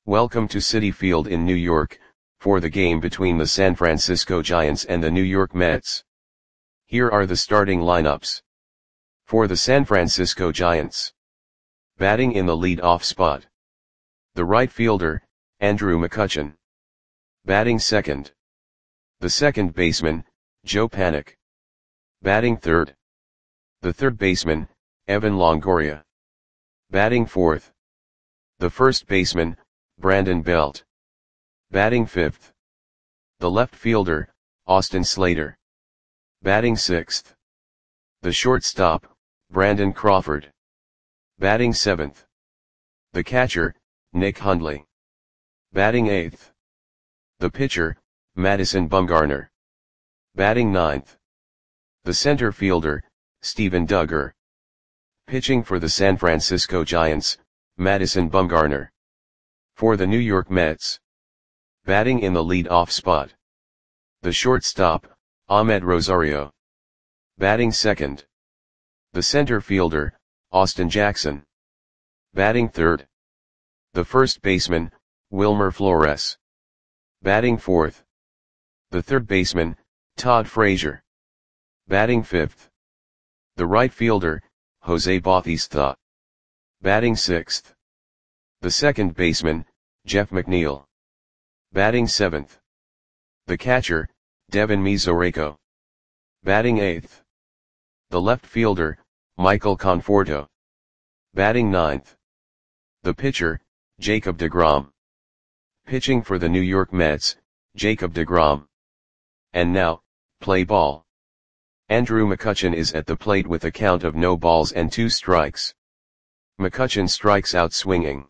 Welcome to Citi Field in New York, for the game between the San Francisco Giants and the New York Mets. Here are the starting lineups. For the San Francisco Giants. Batting in the lead-off spot. The right fielder, Andrew McCutchen. Batting second. The second baseman, Joe Panik. Batting third. The third baseman, Evan Longoria. Batting fourth. The first baseman, Brandon Belt. Batting fifth. The left fielder, Austin Slater. Batting sixth. The shortstop, Brandon Crawford. Batting seventh. The catcher, Nick Hundley. Batting eighth. The pitcher, Madison Bumgarner. Batting ninth. The center fielder, Steven Duggar. Pitching for the San Francisco Giants, Madison Bumgarner. For the New York Mets. Batting in the lead-off spot. The shortstop, Ahmed Rosario. Batting second. The center fielder, Austin Jackson. Batting third. The first baseman, Wilmer Flores. Batting fourth. The third baseman, Todd Frazier. Batting fifth. The right fielder, Jose Bautista. Batting sixth. The second baseman, Jeff McNeil. Batting seventh. The catcher, Devin Mesoraco. Batting eighth. The left fielder, Michael Conforto. Batting ninth. The pitcher, Jacob deGrom. Pitching for the New York Mets, Jacob deGrom. And now, play ball. Andrew McCutchen is at the plate with a count of no balls and 2 strikes. McCutchen strikes out swinging.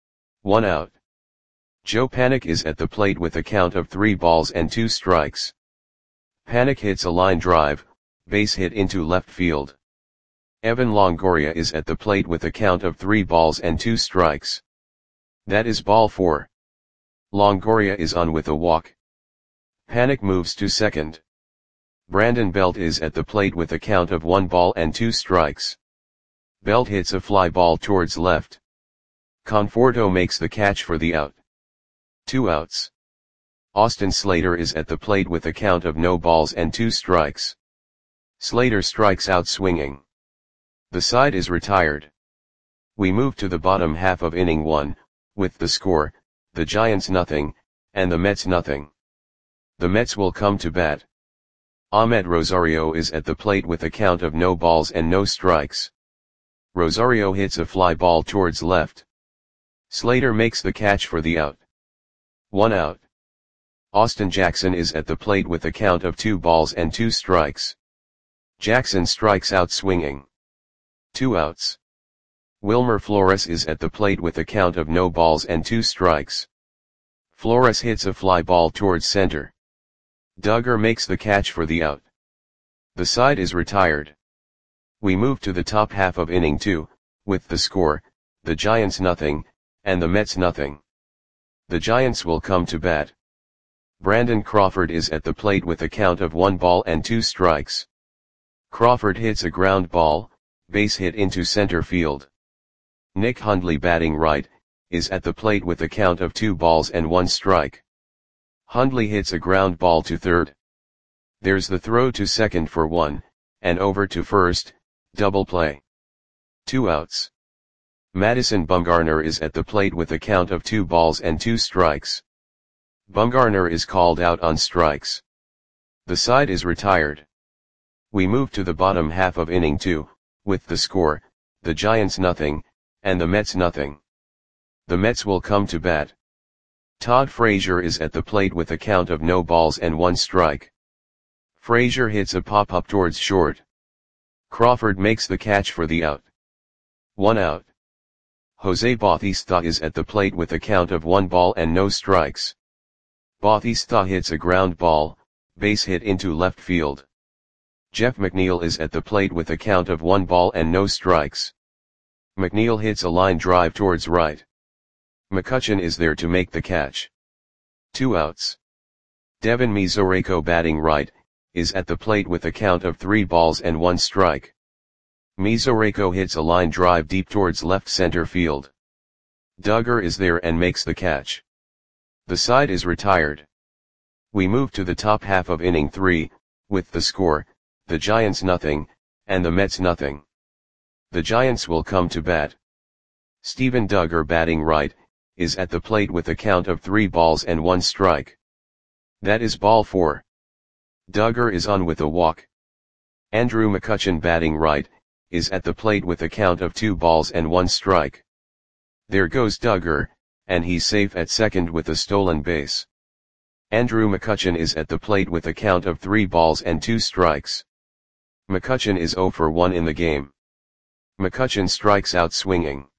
1 out. Joe Panik is at the plate with a count of 3 balls and 2 strikes. Panik hits a line drive, base hit into left field. Evan Longoria is at the plate with a count of 3 balls and 2 strikes. That is ball 4. Longoria is on with a walk. Panik moves to second. Brandon Belt is at the plate with a count of 1 ball and 2 strikes. Belt hits a fly ball towards left. Conforto makes the catch for the out. 2 outs. Austin Slater is at the plate with a count of no balls and 2 strikes. Slater strikes out swinging. The side is retired. We move to the bottom half of inning 1, with the score, the Giants nothing, and the Mets nothing. The Mets will come to bat. Ahmed Rosario is at the plate with a count of no balls and no strikes. Rosario hits a fly ball towards left. Slater makes the catch for the out. 1 out. Austin Jackson is at the plate with a count of 2 balls and 2 strikes. Jackson strikes out swinging. 2 outs. Wilmer Flores is at the plate with a count of no balls and 2 strikes. Flores hits a fly ball towards center. Duggar makes the catch for the out. The side is retired. We move to the top half of inning 2, with the score, the Giants nothing, and the Mets nothing. The Giants will come to bat. Brandon Crawford is at the plate with a count of 1 ball and 2 strikes. Crawford hits a ground ball, base hit into center field. Nick Hundley, batting right, is at the plate with a count of 2 balls and 1 strike. Hundley hits a ground ball to third. There's the throw to second for 1, and over to first, double play. 2 outs. Madison Bumgarner is at the plate with a count of 2 balls and 2 strikes. Bumgarner is called out on strikes. The side is retired. We move to the bottom half of inning 2, with the score, the Giants nothing, and the Mets nothing. The Mets will come to bat. Todd Frazier is at the plate with a count of no balls and 1 strike. Frazier hits a pop-up towards short. Crawford makes the catch for the out. 1 out. Jose Bautista is at the plate with a count of 1 ball and no strikes. Bautista hits a ground ball, base hit into left field. Jeff McNeil is at the plate with a count of 1 ball and no strikes. McNeil hits a line drive towards right. McCutchen is there to make the catch. 2 outs. Devin Mesoraco, batting right, is at the plate with a count of 3 balls and 1 strike. Mesoraco hits a line drive deep towards left center field. Duggar is there and makes the catch. The side is retired. We move to the top half of inning 3, with the score, the Giants nothing, and the Mets nothing. The Giants will come to bat. Steven Duggar, batting right, is at the plate with a count of 3 balls and 1 strike. That is ball 4. Duggar is on with a walk. Andrew McCutchen, batting right, is at the plate with a count of 2 balls and 1 strike. There goes Duggar, and he's safe at second with a stolen base. Andrew McCutchen is at the plate with a count of 3 balls and 2 strikes. McCutchen is 0 for 1 in the game. McCutchen strikes out swinging.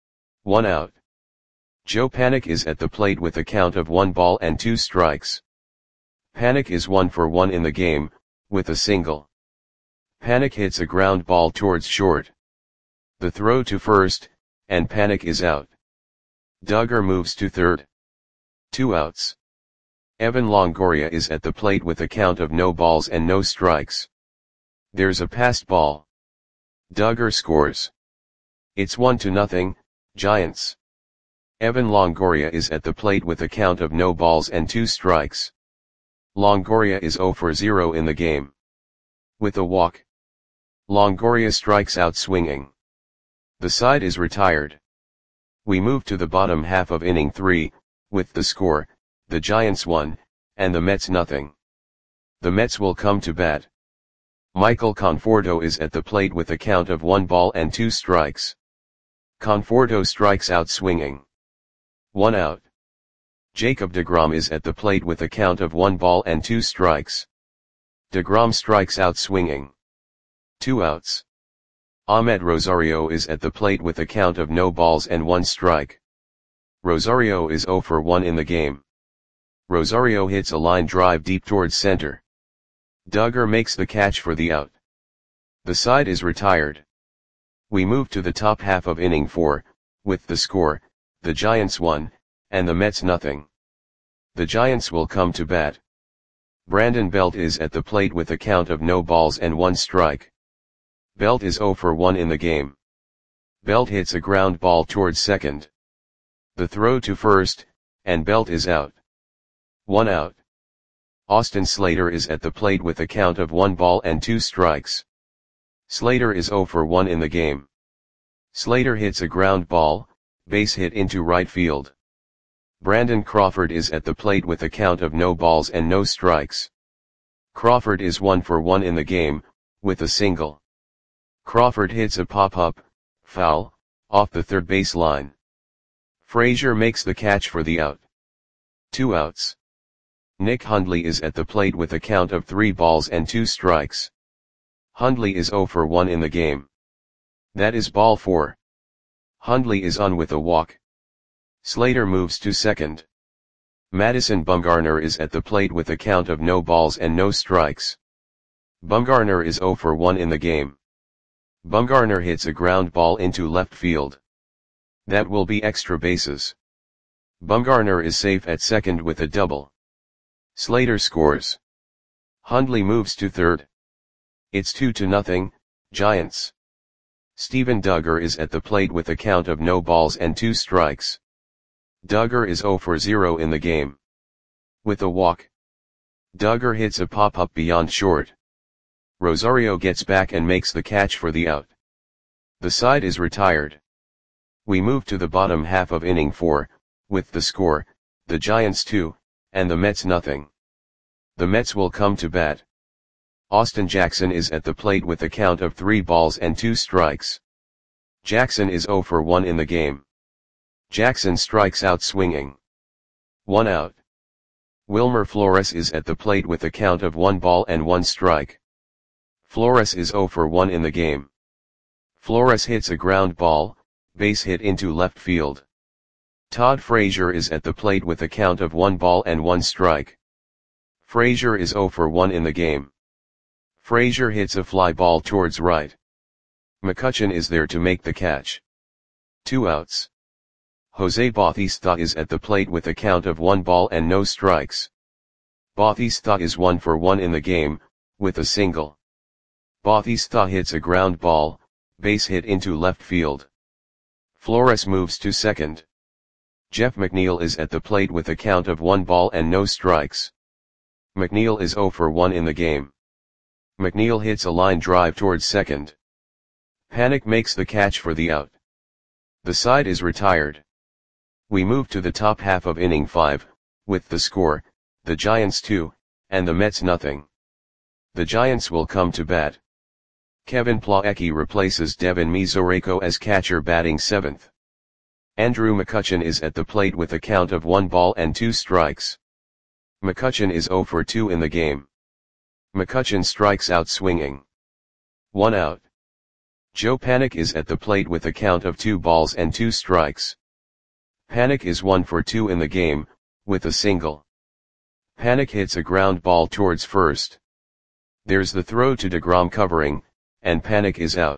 1 out. Joe Panik is at the plate with a count of 1 ball and 2 strikes. Panik is 1 for 1 in the game, with a single. Panik hits a ground ball towards short. The throw to first, and Panik is out. Duggar moves to third. 2 outs. Evan Longoria is at the plate with a count of no balls and no strikes. There's a passed ball. Duggar scores. It's 1-0, Giants. Evan Longoria is at the plate with a count of no balls and 2 strikes. Longoria is 0 for 0 in the game. With a walk. Longoria strikes out swinging. The side is retired. We move to the bottom half of inning 3, with the score, the Giants 1, and the Mets nothing. The Mets will come to bat. Michael Conforto is at the plate with a count of 1 ball and 2 strikes. Conforto strikes out swinging. 1 out. Jacob deGrom is at the plate with a count of 1 ball and 2 strikes. deGrom strikes out swinging. 2 outs. Ahmed Rosario is at the plate with a count of no balls and 1 strike. Rosario is 0 for 1 in the game. Rosario hits a line drive deep towards center. Duggar makes the catch for the out. The side is retired. We move to the top half of inning 4, with the score, the Giants 1, and the Mets nothing. The Giants will come to bat. Brandon Belt is at the plate with a count of no balls and 1 strike. Belt is 0 for 1 in the game. Belt hits a ground ball towards second. The throw to first, and Belt is out. 1 out. Austin Slater is at the plate with a count of 1 ball and 2 strikes. Slater is 0 for 1 in the game. Slater hits a ground ball, base hit into right field. Brandon Crawford is at the plate with a count of no balls and no strikes. Crawford is 1 for 1 in the game, with a single. Crawford hits a pop-up, foul, off the third base line. Frazier makes the catch for the out. 2 outs. Nick Hundley is at the plate with a count of 3 balls and 2 strikes. Hundley is 0 for 1 in the game. That is ball 4. Hundley is on with a walk. Slater moves to second. Madison Bumgarner is at the plate with a count of no balls and no strikes. Bumgarner is 0 for 1 in the game. Bumgarner hits a ground ball into left field. That will be extra bases. Bumgarner is safe at second with a double. Slater scores. Hundley moves to third. It's 2-0, Giants. Steven Duggar is at the plate with a count of no balls and 2 strikes. Duggar is 0 for 0 in the game. With a walk. Duggar hits a pop-up beyond short. Rosario gets back and makes the catch for the out. The side is retired. We move to the bottom half of inning 4, with the score, the Giants 2, and the Mets nothing. The Mets will come to bat. Austin Jackson is at the plate with a count of 3 balls and 2 strikes. Jackson is 0 for 1 in the game. Jackson strikes out swinging. 1 out. Wilmer Flores is at the plate with a count of 1 ball and 1 strike. Flores is 0 for 1 in the game. Flores hits a ground ball, base hit into left field. Todd Frazier is at the plate with a count of 1 ball and 1 strike. Frazier is 0 for 1 in the game. Frazier hits a fly ball towards right. McCutchen is there to make the catch. 2 outs. Jose Bautista is at the plate with a count of 1 ball and no strikes. Bautista is 1 for 1 in the game, with a single. Bautista hits a ground ball, base hit into left field. Flores moves to second. Jeff McNeil is at the plate with a count of 1 ball and no strikes. McNeil is 0 for 1 in the game. McNeil hits a line drive towards second. Panik makes the catch for the out. The side is retired. We move to the top half of inning 5, with the score, the Giants 2, and the Mets nothing. The Giants will come to bat. Kevin Plawecki replaces Devin Mesoraco as catcher batting 7th. Andrew McCutchen is at the plate with a count of 1 ball and 2 strikes. McCutchen is 0 for 2 in the game. McCutchen strikes out swinging. 1 out. Joe Panik is at the plate with a count of 2 balls and 2 strikes. Panik is 1 for 2 in the game, with a single. Panik hits a ground ball towards first. There's the throw to DeGrom covering, and Panik is out.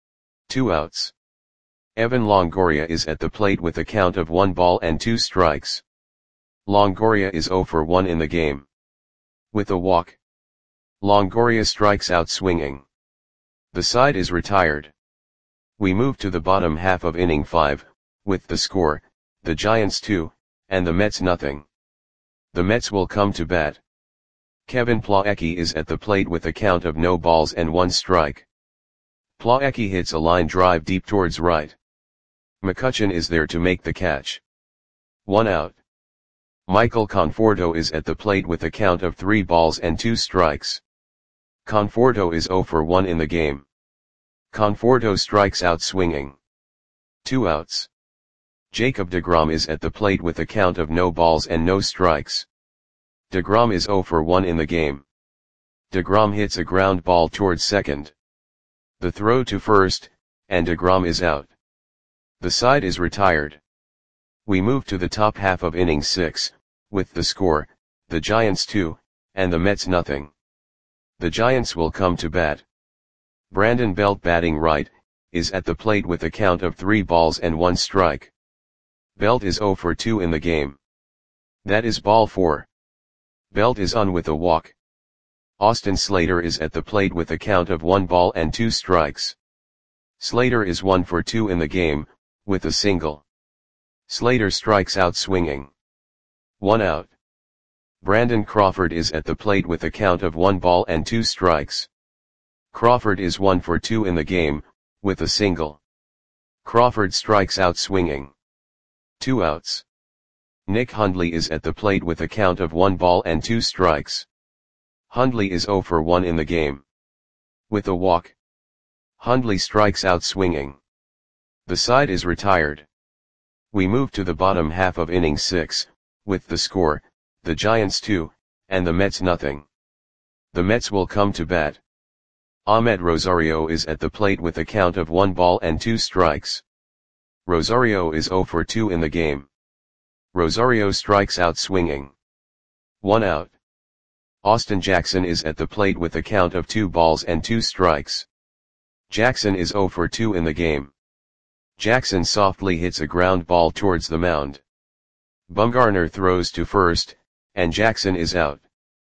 2 outs. Evan Longoria is at the plate with a count of 1 ball and 2 strikes. Longoria is 0 for 1 in the game. With a walk. Longoria strikes out swinging. The side is retired. We move to the bottom half of inning 5, with the score, the Giants 2, and the Mets nothing. The Mets will come to bat. Kevin Plawecki is at the plate with a count of no balls and 1 strike. Plawecki hits a line drive deep towards right. McCutchen is there to make the catch. 1 out. Michael Conforto is at the plate with a count of 3 balls and 2 strikes. Conforto is 0 for 1 in the game. Conforto strikes out swinging. 2 outs. Jacob deGrom is at the plate with a count of no balls and no strikes. deGrom is 0 for 1 in the game. deGrom hits a ground ball towards second. The throw to first, and deGrom is out. The side is retired. We move to the top half of inning 6, with the score, the Giants 2, and the Mets nothing. The Giants will come to bat. Brandon Belt batting right, is at the plate with a count of 3 balls and 1 strike. Belt is 0 for 2 in the game. That is ball 4. Belt is on with a walk. Austin Slater is at the plate with a count of 1 ball and 2 strikes. Slater is 1 for 2 in the game, with a single. Slater strikes out swinging. 1 out. Brandon Crawford is at the plate with a count of 1 ball and 2 strikes. Crawford is 1 for 2 in the game, with a single. Crawford strikes out swinging. 2 outs. Nick Hundley is at the plate with a count of 1 ball and 2 strikes. Hundley is 0 for 1 in the game. With a walk. Hundley strikes out swinging. The side is retired. We move to the bottom half of inning 6, with the score, the Giants 2, and the Mets nothing. The Mets will come to bat. Ahmed Rosario is at the plate with a count of 1 ball and 2 strikes. Rosario is 0 for 2 in the game. Rosario strikes out swinging. 1 out. Austin Jackson is at the plate with a count of 2 balls and 2 strikes. Jackson is 0 for 2 in the game. Jackson softly hits a ground ball towards the mound. Bumgarner throws to first, and Jackson is out.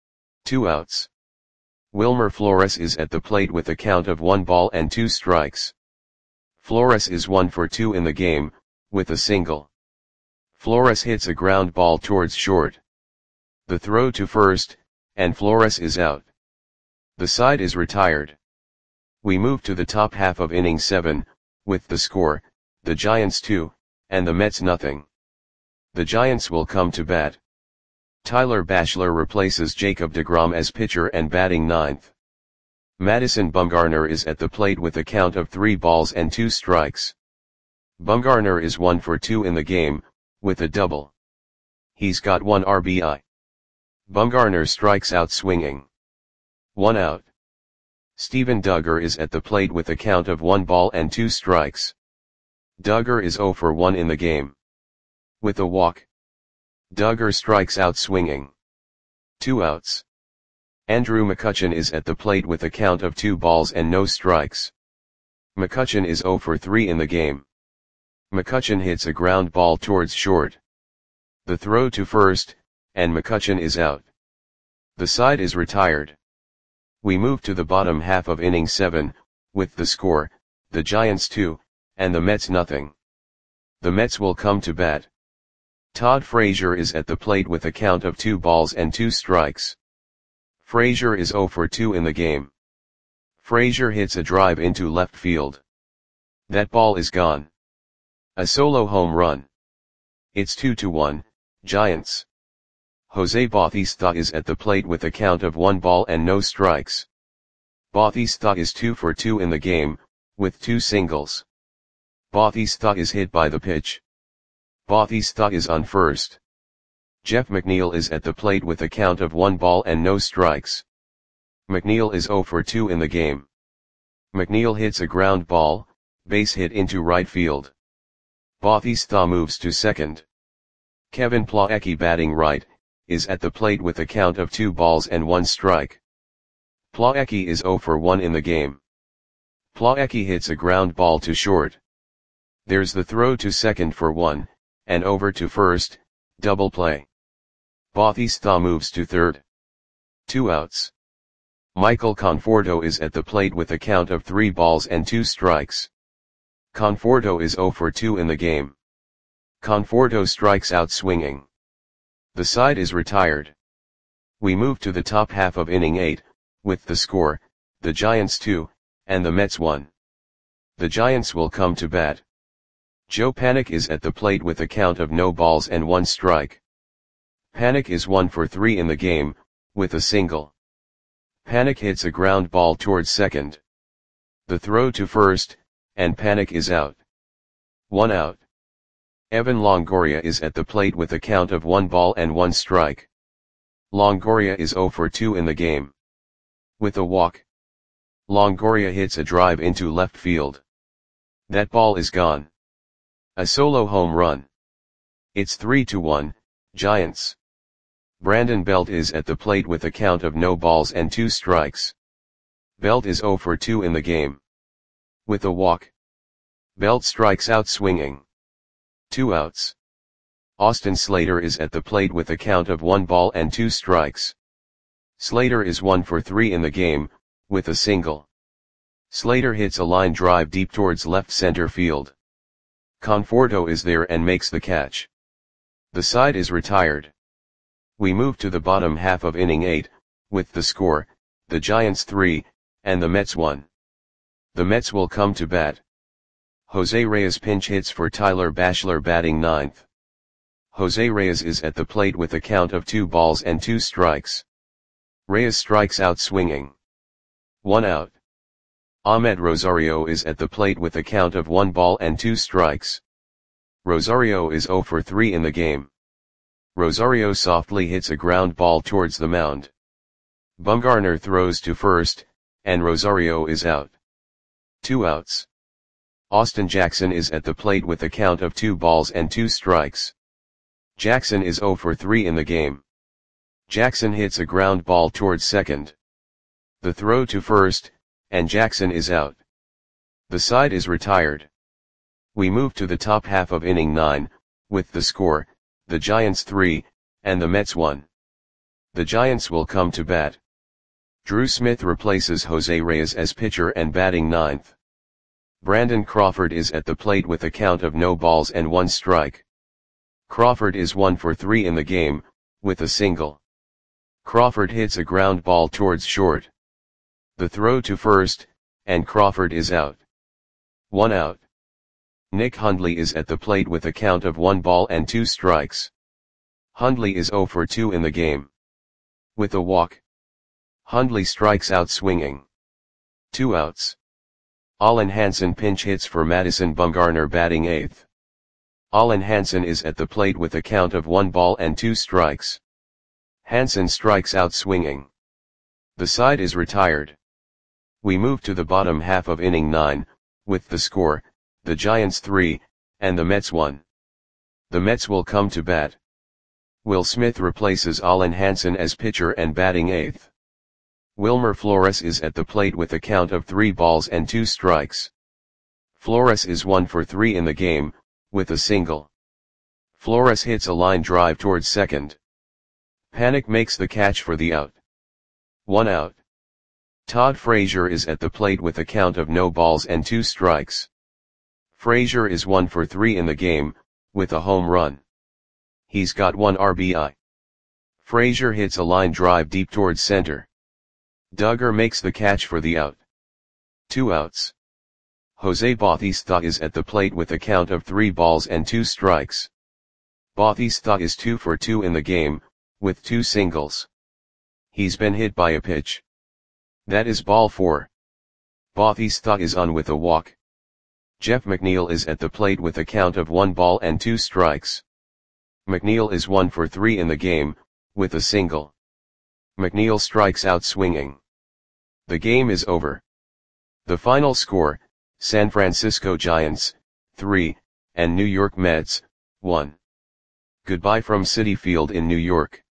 2 outs. Wilmer Flores is at the plate with a count of 1 ball and 2 strikes. Flores is 1 for 2 in the game, with a single. Flores hits a ground ball towards short. The throw to first, and Flores is out. The side is retired. We move to the top half of inning 7, with the score, the Giants 2, and the Mets nothing. The Giants will come to bat. Tyler Bachelor replaces Jacob deGrom as pitcher and batting 9th. Madison Bumgarner is at the plate with a count of 3 balls and 2 strikes. Bumgarner is 1 for 2 in the game, with a double. He's got 1 RBI. Bumgarner strikes out swinging. 1 out. Steven Duggar is at the plate with a count of 1 ball and 2 strikes. Duggar is 0 for 1 in the game. With a walk. Duggar strikes out swinging. 2 outs. Andrew McCutchen is at the plate with a count of 2 balls and no strikes. McCutchen is 0 for 3 in the game. McCutchen hits a ground ball towards short. The throw to first, and McCutchen is out. The side is retired. We move to the bottom half of inning 7, with the score, the Giants 2, and the Mets nothing. The Mets will come to bat. Todd Frazier is at the plate with a count of 2 balls and 2 strikes. Frazier is 0 for 2 in the game. Frazier hits a drive into left field. That ball is gone. A solo home run. It's 2-1, Giants. Jose Bautista is at the plate with a count of 1 ball and no strikes. Bautista is 2 for 2 in the game, with 2 singles. Bautista is hit by the pitch. Bautista is on first. Jeff McNeil is at the plate with a count of 1 ball and no strikes. McNeil is 0 for 2 in the game. McNeil hits a ground ball, base hit into right field. Bautista moves to second. Kevin Plawecki, batting right, is at the plate with a count of 2 balls and 1 strike. Plawecki is 0 for 1 in the game. Plawecki hits a ground ball to short. There's the throw to second for 1, and over to first, double play. Bautista moves to third. 2 outs. Michael Conforto is at the plate with a count of 3 balls and 2 strikes. Conforto is 0 for 2 in the game. Conforto strikes out swinging. The side is retired. We move to the top half of inning 8, with the score, the Giants 2, and the Mets 1. The Giants will come to bat. Joe Panik is at the plate with a count of no balls and 1 strike. Panik is 1 for 3 in the game, with a single. Panik hits a ground ball towards second. The throw to first, and Panik is out. 1 out. Evan Longoria is at the plate with a count of 1 ball and 1 strike. Longoria is 0 for 2 in the game. With a walk. Longoria hits a drive into left field. That ball is gone. A solo home run. It's 3-1, Giants. Brandon Belt is at the plate with a count of no balls and 2 strikes. Belt is 0 for 2 in the game. With a walk. Belt strikes out swinging. 2 outs. Austin Slater is at the plate with a count of 1 ball and 2 strikes. Slater is 1 for 3 in the game, with a single. Slater hits a line drive deep towards left center field. Conforto is there and makes the catch. The side is retired. We move to the bottom half of inning 8, with the score, the Giants 3, and the Mets 1. The Mets will come to bat. Jose Reyes pinch hits for Tyler Bachelor, batting ninth. Jose Reyes is at the plate with a count of 2 balls and 2 strikes. Reyes strikes out swinging. 1 out. Ahmed Rosario is at the plate with a count of 1 ball and 2 strikes. Rosario is 0 for 3 in the game. Rosario softly hits a ground ball towards the mound. Bumgarner throws to first, and Rosario is out. 2 outs. Austin Jackson is at the plate with a count of 2 balls and 2 strikes. Jackson is 0 for 3 in the game. Jackson hits a ground ball towards second. The throw to first, and Jackson is out. The side is retired. We move to the top half of inning 9, with the score, the Giants 3, and the Mets 1. The Giants will come to bat. Drew Smith replaces Jose Reyes as pitcher and batting ninth. Brandon Crawford is at the plate with a count of no balls and 1 strike. Crawford is 1 for 3 in the game, with a single. Crawford hits a ground ball towards short. The throw to first, and Crawford is out. 1 out. Nick Hundley is at the plate with a count of 1 ball and 2 strikes. Hundley is 0 for 2 in the game. With a walk. Hundley strikes out swinging. 2 outs. Allen Hansen pinch hits for Madison Bumgarner, batting eighth. Allen Hansen is at the plate with a count of 1 ball and 2 strikes. Hansen strikes out swinging. The side is retired. We move to the bottom half of inning 9, with the score, the Giants 3, and the Mets 1. The Mets will come to bat. Will Smith replaces Allen Hansen as pitcher and batting eighth. Wilmer Flores is at the plate with a count of 3 balls and 2 strikes. Flores is 1 for 3 in the game, with a single. Flores hits a line drive towards second. Panik makes the catch for the out. 1 out. Todd Frazier is at the plate with a count of no balls and 2 strikes. Frazier is 1 for 3 in the game, with a home run. He's got 1 RBI. Frazier hits a line drive deep towards center. Duggar makes the catch for the out. 2 outs. Jose Bautista is at the plate with a count of 3 balls and 2 strikes. Bautista is 2 for 2 in the game, with 2 singles. He's been hit by a pitch. That is ball 4. Bautista is on with a walk. Jeff McNeil is at the plate with a count of 1 ball and 2 strikes. McNeil is 1 for 3 in the game, with a single. McNeil strikes out swinging. The game is over. The final score, San Francisco Giants, 3, and New York Mets, 1. Goodbye from Citi Field in New York.